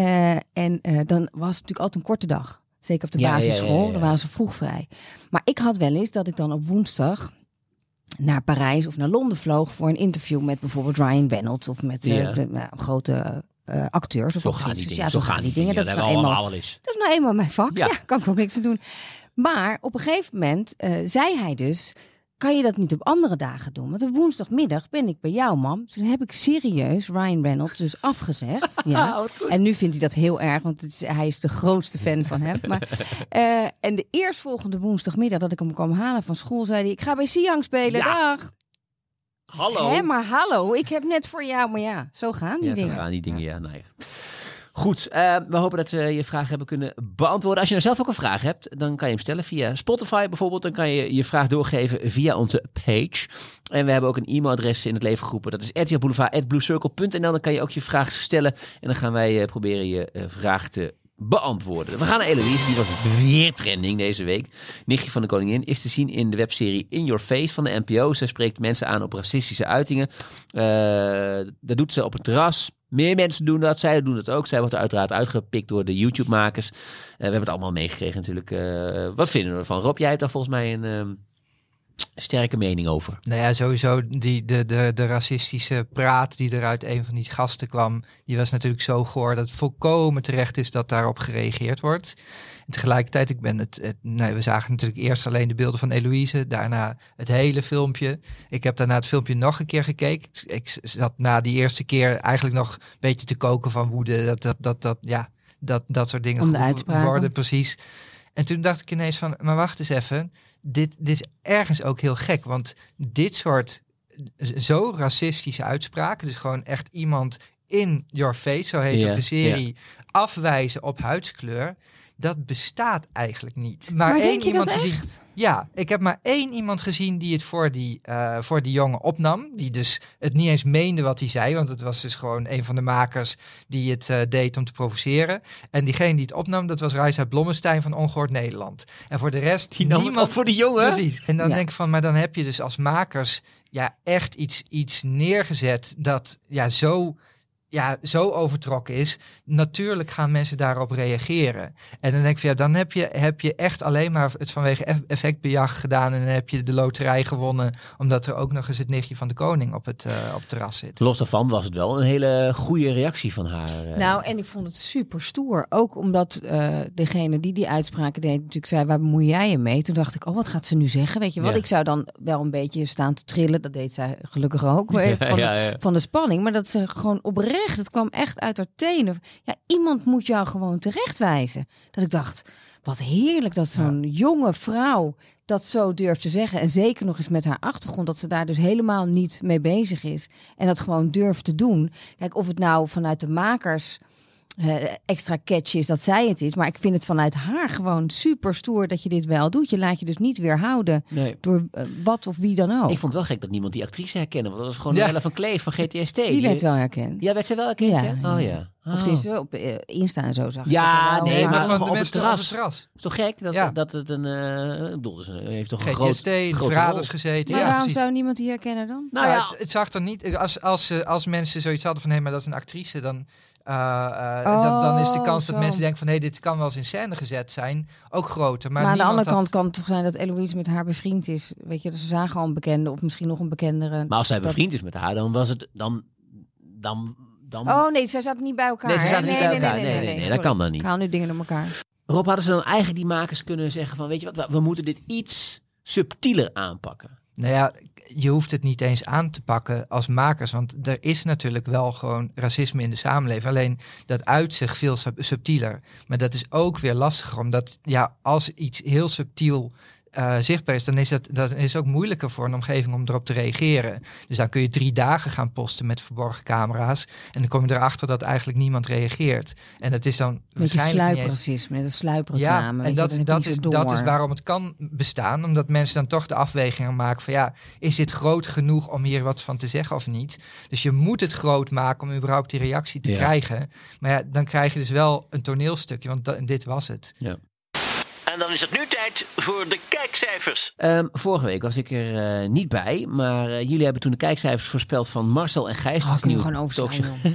Dan was het natuurlijk altijd een korte dag. Zeker op de basisschool. Ja. Dan waren ze vroeg vrij. Maar ik had wel eens dat ik dan op woensdag naar Parijs of naar Londen vloog... voor een interview met bijvoorbeeld Ryan Reynolds... of met grote... acteurs of zo gaan die dingen. Dat is nou eenmaal mijn vak. Ja, kan ik ook niks aan doen. Maar op een gegeven moment zei hij dus... Kan je dat niet op andere dagen doen? Want op woensdagmiddag ben ik bij jou, mam. Toen heb ik serieus Ryan Reynolds dus afgezegd. Ja. Wat goed. En nu vindt hij dat heel erg, want hij is de grootste fan van hem. Maar, en de eerstvolgende woensdagmiddag dat ik hem kwam halen van school... zei hij, ik ga bij Siang spelen, Ja. dag. Hallo. Hé, maar hallo, ik heb net voor jou... Maar ja, zo gaan die Ja, dingen. zo gaan die dingen, ja. Nou ja. Goed, we hopen dat we je vraag hebben kunnen beantwoorden. Als je nou zelf ook een vraag hebt, dan kan je hem stellen via Spotify bijvoorbeeld. Dan kan je je vraag doorgeven via onze page. En we hebben ook een e-mailadres in het leven geroepen. Dat is rtlboulevard@bluecircle.nl. Dan kan je ook je vraag stellen. En dan gaan wij proberen je vraag te beantwoorden. We gaan naar Eloise, die was weer trending deze week. Nichtje van de Koningin is te zien in de webserie In Your Face van de NPO. Zij spreekt mensen aan op racistische uitingen. Dat doet ze op het terras. Meer mensen doen dat, zij doen dat ook. Zij wordt uiteraard uitgepikt door de YouTube-makers. We hebben het allemaal meegekregen natuurlijk. Wat vinden we ervan? Rob, jij hebt daar volgens mij een sterke mening over. Nou ja, sowieso de racistische praat die er uit een van die gasten kwam, die was natuurlijk zo goor dat het volkomen terecht is dat daarop gereageerd wordt. En tegelijkertijd, we zagen natuurlijk eerst alleen de beelden van Eloise, daarna het hele filmpje. Ik heb daarna het filmpje nog een keer gekeken. Ik zat na die eerste keer eigenlijk nog een beetje te koken van woede, dat soort dingen Om de uitspraken. worden, precies. En toen dacht ik ineens van, maar wacht eens even. Dit is ergens ook heel gek, want dit soort zo racistische uitspraken, dus gewoon echt iemand in your face, zo heet ook de serie, afwijzen op huidskleur, dat bestaat eigenlijk niet. Maar één denk je iemand dat gezien. echt? Ja, ik heb maar één iemand gezien die het voor die jongen opnam. Die dus het niet eens meende wat hij zei. Want het was dus gewoon een van de makers die het deed om te provoceren. En diegene die het opnam, dat was Raisa Blommestein van Ongehoord Nederland. En voor de rest Die nam het op voor de jongen. Precies. En dan denk ik van, maar dan heb je dus als makers echt iets neergezet dat zo overtrokken is. Natuurlijk gaan mensen daarop reageren. En dan denk ik van, dan heb je echt alleen maar het vanwege effectbejag gedaan en dan heb je de loterij gewonnen, omdat er ook nog eens het nichtje van de koning op het terras zit. Los daarvan was het wel een hele goede reactie van haar. Nou, en ik vond het super stoer. Ook omdat degene die uitspraken deed natuurlijk zei, waar bemoei jij je mee? Toen dacht ik, wat gaat ze nu zeggen? Weet je wat? Ja. Ik zou dan wel een beetje staan te trillen. Dat deed zij gelukkig ook. Van de spanning. Maar dat ze gewoon oprecht, het kwam echt uit haar tenen. Ja, iemand moet jou gewoon terechtwijzen. Dat ik dacht, wat heerlijk dat zo'n jonge vrouw dat zo durft te zeggen. En zeker nog eens met haar achtergrond, dat ze daar dus helemaal niet mee bezig is. En dat gewoon durft te doen. Kijk, of het nou vanuit de makers extra catchy is dat zij het is. Maar ik vind het vanuit haar gewoon super stoer dat je dit wel doet. Je laat je dus niet weerhouden door wat of wie dan ook. Ik vond het wel gek dat niemand die actrice herkende. Want dat was gewoon Nella van Kleef van GTST. Die werd wel herkend. Ja, werd ze wel herkend? Ja. Oh ja. Of het is op Insta en zo zag ik ja, het wel. nee, maar van gewoon de op het terras. Is toch gek dat het een... ik bedoel, ze heeft toch een GTST, de grote verraders rol gezeten. Maar Ja, waarom precies. zou niemand die herkennen dan? Nou ja, het zag er niet... Als mensen zoiets hadden van, maar dat is een actrice, dan is de kans dat zo. mensen denken van, dit kan wel eens in scène gezet zijn, ook groter. Maar aan de niemand andere kant had- kan het toch zijn dat Eloise met haar bevriend is. Weet je, dus ze zagen al een bekende of misschien nog een bekendere. maar als zij dat- bevriend is met haar, dan was het... Dan... Oh nee, zij zaten niet bij elkaar. Nee, ze hè? zaten niet bij elkaar. Nee, dat sorry. kan dan niet. Ik haal nu dingen door elkaar. Rob, hadden ze dan eigenlijk die makers kunnen zeggen van, weet je wat, we moeten dit iets subtieler aanpakken. Nou ja, je hoeft het niet eens aan te pakken als makers, want er is natuurlijk wel gewoon racisme in de samenleving. Alleen dat uit zich veel subtieler. Maar dat is ook weer lastiger, omdat als iets heel subtiel zichtbaar is, dan is het ook moeilijker voor een omgeving om erop te reageren. Dus dan kun je 3 dagen gaan posten met verborgen camera's en dan kom je erachter dat eigenlijk niemand reageert. En dat is dan Beetje waarschijnlijk niet eens... sluipracisme, net een sluipreclame. Ja, en dat is waarom het kan bestaan. Omdat mensen dan toch de afwegingen maken van is dit groot genoeg om hier wat van te zeggen of niet? Dus je moet het groot maken om überhaupt die reactie te krijgen. Maar dan krijg je dus wel een toneelstukje, want dit was het. Ja. En dan is het nu tijd voor de kijkcijfers. Vorige week was ik er niet bij, maar jullie hebben toen de kijkcijfers voorspeld van Marcel en Gijs. Oh, kunnen we gewoon overslaan,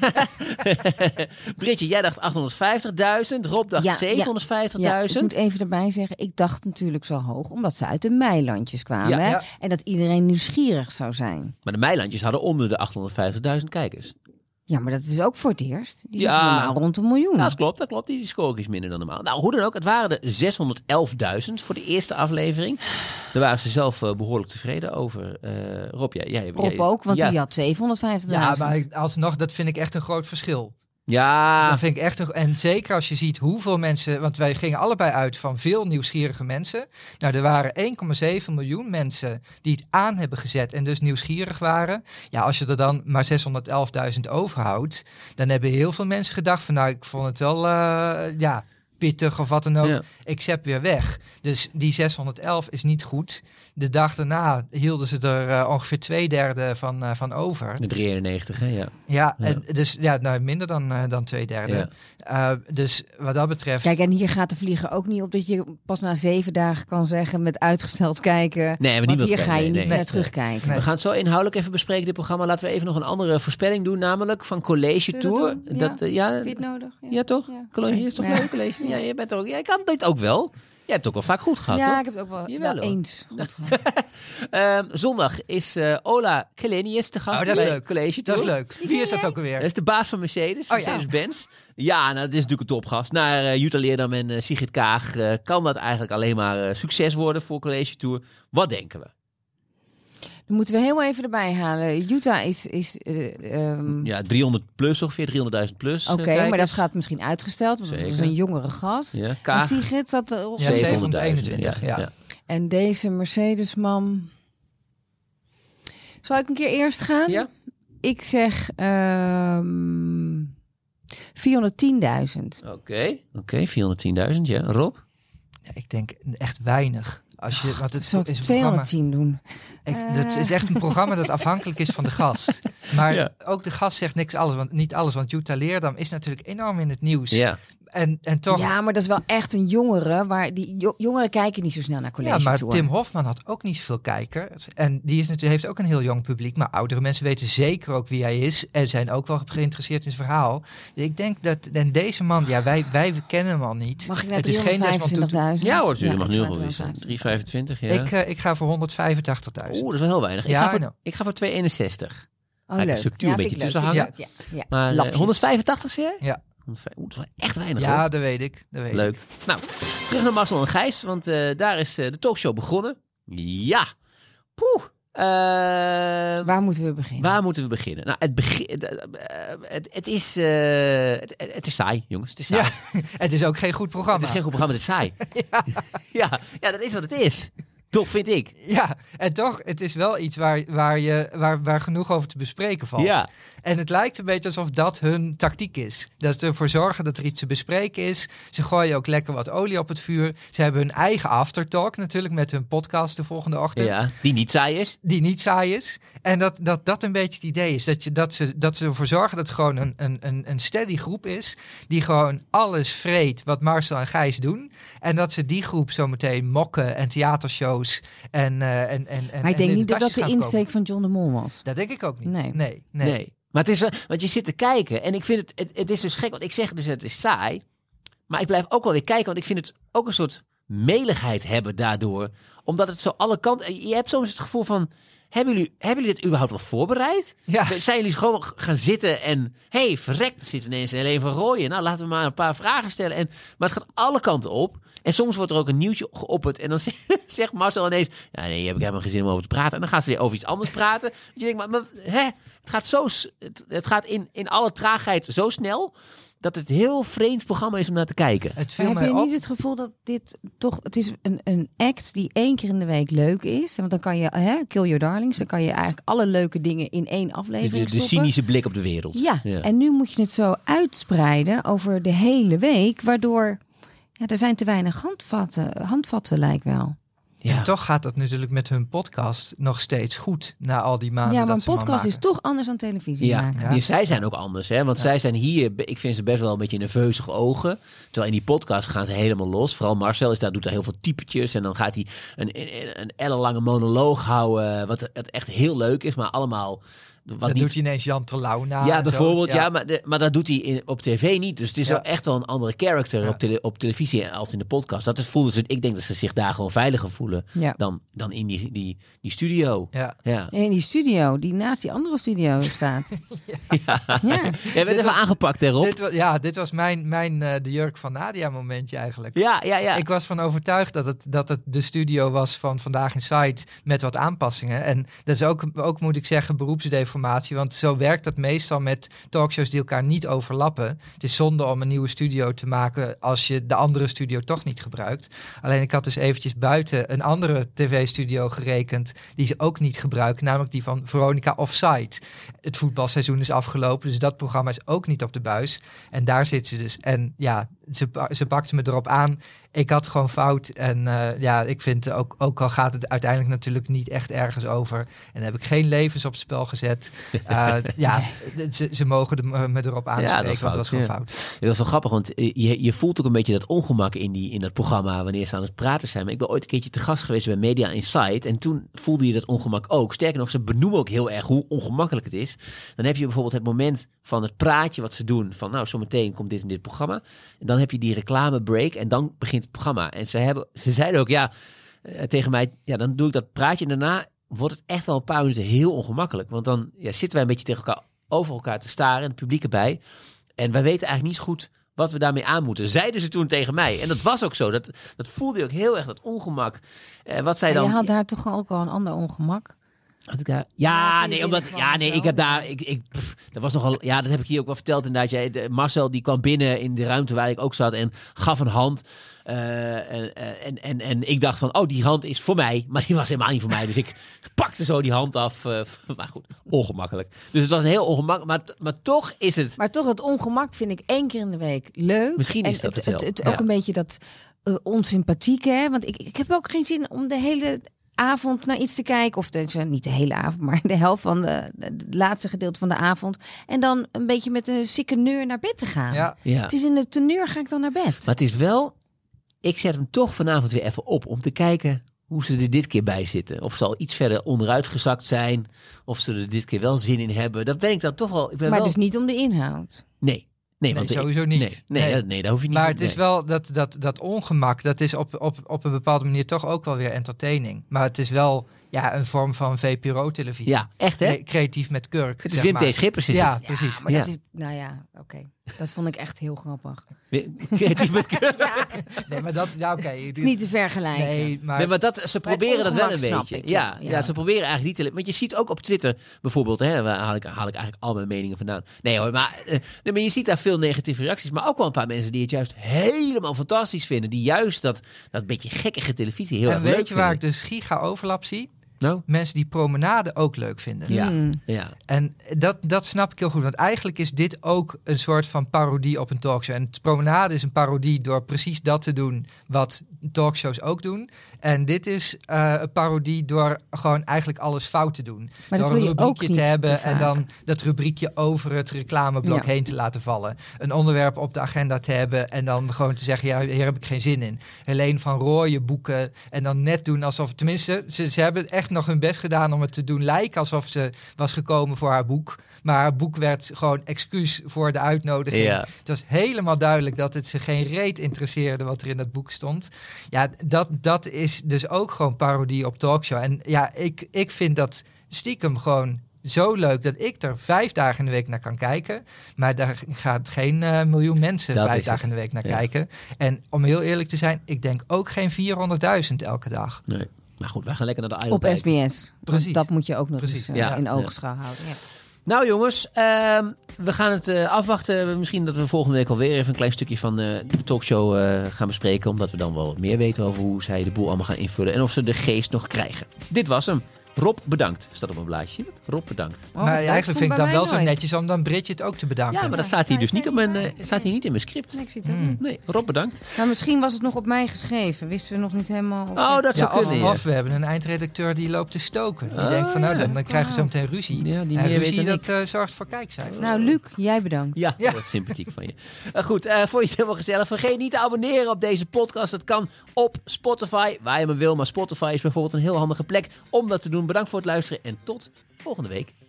joh. Britje, jij dacht 850.000, Rob dacht 750.000. Ja, ik moet even erbij zeggen, ik dacht natuurlijk zo hoog, omdat ze uit de meilandjes kwamen. Ja, hè? ja. En dat iedereen nieuwsgierig zou zijn. Maar de Meilandjes hadden onder de 850.000 kijkers. Ja, maar dat is ook voor het eerst. Die Ja. zitten normaal rond 1 miljoen. Ja, dat klopt. Die score ook iets minder dan normaal. Nou, hoe dan ook, het waren er 611.000 voor de eerste aflevering. Daar waren ze zelf behoorlijk tevreden over. Rob, jij Rob ook, want die had 750.000. Ja, maar alsnog, dat vind ik echt een groot verschil. Ja, Dat vind ik echt en zeker als je ziet hoeveel mensen, want wij gingen allebei uit van veel nieuwsgierige mensen. Nou, er waren 1,7 miljoen mensen die het aan hebben gezet en dus nieuwsgierig waren. Ja, als je er dan maar 611.000 overhoudt, dan hebben heel veel mensen gedacht van, nou, ik vond het wel, pittig of wat dan ook. Ja. Ik zet weer weg. Dus die 611 is niet goed. De dag daarna hielden ze er ongeveer 2/3 van over. de 93, hè? Ja. Ja, en dus minder dan 2/3. Ja. Dus wat dat betreft. Kijk, en hier gaat de vlieger ook niet op dat je pas na 7 dagen kan zeggen met uitgesteld kijken. Nee, maar want niet hier ga je niet nee. naar terugkijken. Nee. We gaan het zo inhoudelijk even bespreken, dit programma. Laten we even nog een andere voorspelling doen, namelijk van College Zullen we Tour. dat doen? Ja? Vind je het nodig? Ja, toch? Ja. College is toch Ja. leuk, college? Ja, je bent er ook. Ja, ik kan dit ook wel. Jij hebt het ook wel vaak goed gehad, Ja, toch? ik heb het ook wel, Jawel, wel hoor. eens goed gehad. Zondag is Ola Kelenius te gast Oh, dat is bij leuk. College Dat Tour. is leuk. Wie is dat ook alweer? Dat is de baas van Mercedes, Oh, ja. Mercedes-Benz. Ja, nou, dat is natuurlijk een topgast. Na Jutta Leerdam en Sigrid Kaag kan dat eigenlijk alleen maar succes worden voor College Tour. Wat denken we? Dan moeten we heel even erbij halen. Utah is Ja, 300 plus ongeveer, 300.000 plus. oké, maar kijkers. dat gaat misschien uitgesteld, want dat was Zeker. een jongere gast. Ja, En Kaag, Sigrid zat er op. Ja, 721, ja. En deze Mercedes-man. Zal ik een keer eerst gaan? Ja? Ik zeg 410.000. Oké, 410.000, ja. Rob? Ja, ik denk echt weinig. Want het Zou ik is een programma. 210 doen? Het is echt een programma dat afhankelijk is van de gast. Maar Ja. ook de gast zegt niet alles. Want Jutta Leerdam is natuurlijk enorm in het nieuws. Ja. En toch. Ja, maar dat is wel echt een jongere. Waar die jongeren kijken niet zo snel naar College Ja, maar Tour. Tim Hofman had ook niet zoveel kijkers. En die is natuurlijk, heeft ook een heel jong publiek. Maar oudere mensen weten zeker ook wie hij is. En zijn ook wel geïnteresseerd in zijn verhaal. Dus ik denk dat... En deze man, ja, wij kennen hem al niet. Mag ik naar Het is geen Desmond Tutu. 325.000? Ja hoor, je mag ik nu ga nog wel naar wisselen. 325. 3,25, ja. Ik ga voor 185.000. Oeh, dat is wel heel weinig. Ja, Ik ga voor 2,61. Oh, Ja, leuk. de structuur een vind beetje ik tussen leuk, hangen. vind ik leuk, ja. Maar Lapjes. 185 zeg jij? Ja. Oeh, dat is wel echt weinig Ja, hoor. dat weet ik. Leuk. Nou, terug naar Marcel en Gijs, want daar is de talkshow begonnen. Ja. Poeh. Waar moeten we beginnen? Waar moeten we beginnen? Nou, het is saai, jongens. Het is saai. Ja, het is ook geen goed programma. Het is geen goed programma, het is saai. ja, dat is wat het is. Toch, vind ik. Ja, en toch, het is wel iets waar genoeg over te bespreken valt. Ja. En het lijkt een beetje alsof dat hun tactiek is. Dat ze ervoor zorgen dat er iets te bespreken is. Ze gooien ook lekker wat olie op het vuur. Ze hebben hun eigen aftertalk natuurlijk met hun podcast de volgende ochtend. Ja, die niet saai is. Die niet saai is. En dat een beetje het idee is. Dat ze ervoor zorgen dat het gewoon een steady groep is. Die gewoon alles vreet wat Marcel en Gijs doen. En dat ze die groep zometeen mokken en theatershows. Maar ik denk niet dat dat de insteek van John de Mol was. Dat denk ik ook niet. Nee. Nee. Maar het is wel, want je zit te kijken en ik vind het is dus gek. Want ik zeg dus het is saai. Maar ik blijf ook wel weer kijken. Want ik vind het ook een soort meligheid hebben daardoor. Omdat het zo alle kanten... Je hebt soms het gevoel van... Hebben jullie dit überhaupt wel voorbereid? Ja. Zijn jullie gewoon gaan zitten en... Hé, verrekt, er zit ineens Helene van Rooyen. Nou, laten we maar een paar vragen stellen. Maar het gaat alle kanten op. En soms wordt er ook een nieuwtje geopperd. En dan zegt Marcel ineens... Ja, nee, hier heb ik helemaal geen zin om over te praten. En dan gaan ze weer over iets anders praten. Je denkt, maar het gaat zo... Het gaat in alle traagheid zo snel... dat het heel vreemd programma is om naar te kijken. Het viel Maar heb mij je op. niet het gevoel dat dit toch... Het is een act die 1 keer in de week leuk is. Want dan kan je... Kill Your Darlings. Dan kan je eigenlijk alle leuke dingen in 1 aflevering De stoppen. cynische blik op de wereld. Ja, en nu moet je het zo uitspreiden over de hele week. Waardoor... Ja, er zijn te weinig handvatten lijkt wel. Ja. En toch gaat dat natuurlijk met hun podcast nog steeds goed na al die maanden. Ja, maar dat een ze maar podcast is maken. toch anders dan televisie Ja, maken. ja, zij zijn ook anders. Hè? Want zij zijn hier, ik vind ze best wel een beetje nerveuzige ogen. Terwijl in die podcast gaan ze helemaal los. Vooral Marcel doet daar heel veel typetjes. En dan gaat hij een ellenlange monoloog houden. Wat echt heel leuk is, maar allemaal Dan doet hij ineens Jan Terlouw na. Ja, en bijvoorbeeld. zo. Ja, maar dat doet hij op tv niet. Dus het is wel echt wel een andere character op televisie als in de podcast. Ik denk dat ze zich daar gewoon veiliger voelen dan in die studio. Ja. In die studio, die naast die andere studio staat. Jij bent even aangepakt, hè, Rob? Dit was mijn de Jurk van Nadia momentje eigenlijk. Ja. Ik was van overtuigd dat het de studio was van Vandaag in Sight met wat aanpassingen. En dat is ook moet ik zeggen, beroepsdeformatie. Want zo werkt dat meestal met talkshows die elkaar niet overlappen. Het is zonde om een nieuwe studio te maken als je de andere studio toch niet gebruikt. Alleen ik had dus eventjes buiten een andere tv-studio gerekend die ze ook niet gebruiken. Namelijk die van Veronica Offside. Het voetbalseizoen is afgelopen, dus dat programma is ook niet op de buis. En daar zit ze dus. En ja, ze pakte me erop aan. Ik had gewoon fout. En ik vind ook al gaat het uiteindelijk natuurlijk niet echt ergens over. En dan heb ik geen levens op het spel gezet. Ze mogen me erop aanspreken, want het was gewoon fout. Dat is wel grappig, want je voelt ook een beetje dat ongemak in dat programma wanneer ze aan het praten zijn. Maar ik ben ooit een keertje te gast geweest bij Media Insight. En toen voelde je dat ongemak ook. Sterker nog, ze benoemen ook heel erg hoe ongemakkelijk het is. Dan heb je bijvoorbeeld het moment van het praatje wat ze doen. Van nou, zometeen komt dit en dit programma. En dan heb je die reclamebreak en dan begint het programma. En ze zeiden ook, tegen mij, dan doe ik dat praatje. En daarna wordt het echt wel een paar minuten heel ongemakkelijk. Want dan zitten wij een beetje tegen elkaar over elkaar te staren en het publiek erbij. En wij weten eigenlijk niet zo goed wat we daarmee aan moeten. Zeiden ze toen tegen mij. En dat was ook zo. Dat voelde je ook heel erg, dat ongemak. Wat zij dan... Je had daar toch ook al een ander ongemak? Had ik daar? Dat was nogal. Ja, dat heb ik hier ook wel verteld inderdaad. Marcel die kwam binnen in de ruimte waar ik ook zat en gaf een hand. En ik dacht van, die hand is voor mij. Maar die was helemaal niet voor mij. Dus ik pakte zo die hand af. Maar goed, ongemakkelijk. Dus het was een heel ongemakkelijk. Maar toch is het... Maar toch, het ongemak vind ik 1 keer in de week leuk. Misschien is dat het wel. Het ook een beetje dat onsympathieke. Hè? Want ik heb ook geen zin om de hele avond naar iets te kijken. Of niet de hele avond, maar de helft van het laatste gedeelte van de avond. En dan een beetje met een sikke neur naar bed te gaan. Ja. Het is in de teneur ga ik dan naar bed. Maar het is wel... Ik zet hem toch vanavond weer even op om te kijken hoe ze er dit keer bij zitten. Of ze al iets verder onderuit gezakt zijn. Of ze er dit keer wel zin in hebben. Dat ben ik dan toch wel... Maar dus niet om de inhoud. Nee, want sowieso niet. Nee, daar hoef je niet. Maar het is wel dat ongemak, dat is op een bepaalde manier toch ook wel weer entertaining. Maar het is wel een vorm van VPRO-televisie. Ja, echt hè? Creatief met kurk. Het is Wim T. Schippers is het. Precies. Maar dat is, oké. Dat vond ik echt heel grappig. Creatief met kurk. Nee, maar dat, oké. Het is niet te vergelijken. Nee, maar ze proberen dat wel een beetje. Ik, ja, ze proberen eigenlijk niet te... Want je ziet ook op Twitter bijvoorbeeld, waar haal ik eigenlijk al mijn meningen vandaan. Nee hoor, maar je ziet daar veel negatieve reacties. Maar ook wel een paar mensen die het juist helemaal fantastisch vinden. Die juist dat beetje gekkige televisie heel erg leuk vinden. En weet je waar ik dus giga overlap zie? Nou? Mensen die Promenade ook leuk vinden. Ja. En dat snap ik heel goed. Want eigenlijk is dit ook een soort van parodie op een talkshow. En Promenade is een parodie door precies dat te doen wat talkshows ook doen. En dit is een parodie door gewoon eigenlijk alles fout te doen. Maar door dat een wil je ook rubriekje niet te hebben te en dan dat rubriekje over het reclameblok heen te laten vallen. Een onderwerp op de agenda te hebben en dan gewoon te zeggen, hier heb ik geen zin in. Helene van Rooyen boeken en dan net doen alsof, tenminste, ze hebben echt nog hun best gedaan om het te doen lijken alsof ze was gekomen voor haar boek. Maar haar boek werd gewoon excuus voor de uitnodiging. Ja. Het was helemaal duidelijk dat het ze geen reet interesseerde wat er in dat boek stond. Ja, dat is dus ook gewoon parodie op talkshow. En ik vind dat stiekem gewoon zo leuk dat ik er 5 dagen in de week naar kan kijken. Maar daar gaat geen miljoen mensen 5 dagen in de week naar kijken. En om heel eerlijk te zijn, ik denk ook geen 400.000 elke dag. Nee. Maar goed, wij gaan lekker naar de Idol op kijken. SBS. Precies. Dat moet je ook nog Precies. eens in oogschouw houden. Ja. Nou jongens, we gaan het afwachten. Misschien dat we volgende week alweer even een klein stukje van de talkshow gaan bespreken. Omdat we dan wel wat meer weten over hoe zij de boel allemaal gaan invullen. En of ze de geest nog krijgen. Dit was hem. Rob, bedankt. Staat op een blaadje. Rob, bedankt. Maar eigenlijk vind ik dan wel zo netjes om dan Bridget ook te bedanken. Ja, maar dat staat hier dus niet op staat hier niet in mijn script. Nee, ik zie het ook niet. Nee, Rob, bedankt. Nou, misschien was het nog op mij geschreven. Wisten we nog niet helemaal. Oh, dat zou kunnen. Of we hebben een eindredacteur die loopt te stoken. Die denkt van, dan krijgen ze zo meteen ruzie. Ja, die en meer ruzie, weet dan dat zorgt voor kijkcijfers. Nou, Luc, jij bedankt. Ja, dat is sympathiek van je. Goed, vond je het helemaal gezellig? Vergeet niet te abonneren op deze podcast. Dat kan op Spotify, waar je maar wil. Maar Spotify is bijvoorbeeld een heel handige plek om dat te doen. Bedankt voor het luisteren en tot volgende week.